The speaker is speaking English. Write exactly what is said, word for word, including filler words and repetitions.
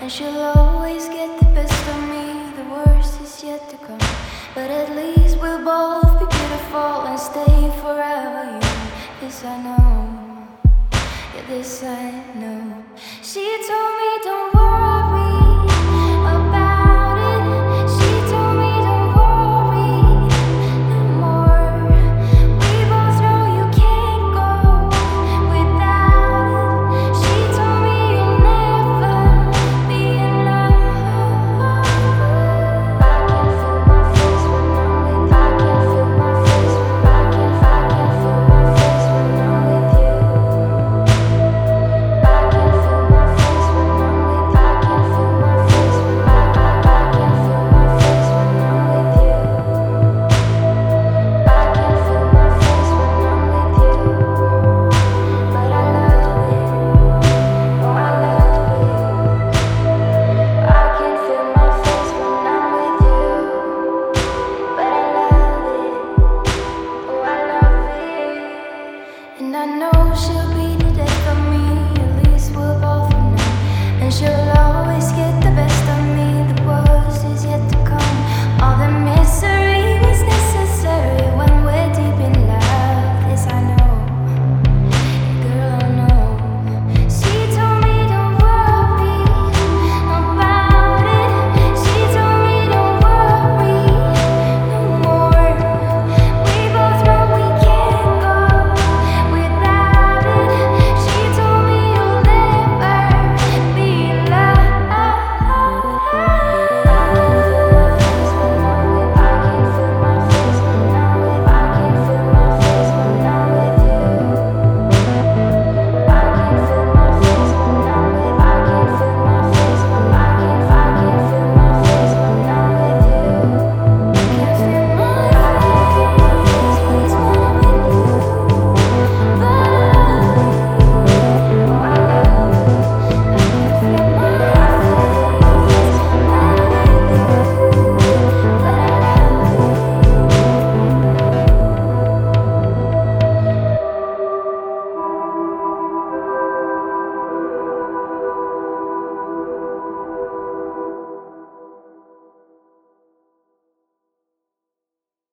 And she'll always get the best of me, the worst is yet to come. But at least we'll both be beautiful and stay forever young. This I know, yeah, this I know. She told me